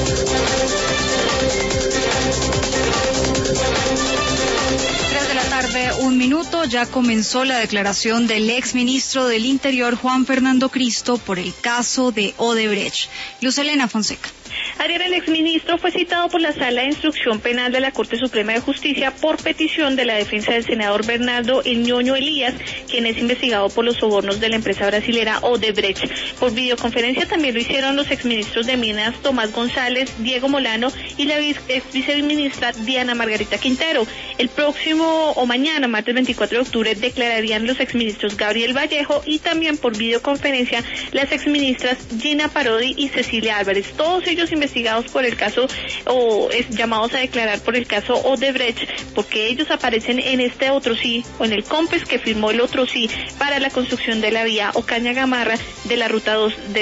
Un minuto, ya comenzó la declaración del exministro del Interior, Juan Fernando Cristo, por el caso de Odebrecht. Luz Helena Fonseca. Ayer el exministro fue citado por la Sala de Instrucción Penal de la Corte Suprema de Justicia por petición de la defensa del senador Bernardo El Ñoño Elías, quien es investigado por los sobornos de la empresa brasilera Odebrecht. Por videoconferencia también lo hicieron los exministros de Minas Tomás González, Diego Molano y la ex viceministra Diana Margarita Quintero. El próximo o mañana, martes 24 de octubre, declararían los exministros Gabriel Vallejo y también por videoconferencia las exministras Gina Parodi y Cecilia Álvarez. Todos ellos investigados por el caso o llamados a declarar por el caso Odebrecht, porque ellos aparecen en este otro sí, o en el COMPES que firmó el otro sí para la construcción de la vía Ocaña Gamarra de la ruta 2 de